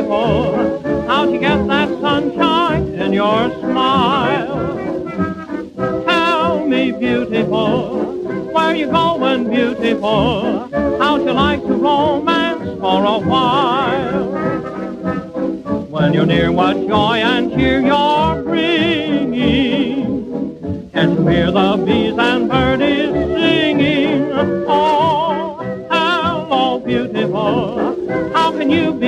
beautiful. How'd you get that sunshine in your smile? Tell me, beautiful, where you going, beautiful? How'd you like to romance for a while? When you're near, what joy and cheer you're bringing. Can't you hear the bees and birdies singing? Oh, hello, beautiful, how can you be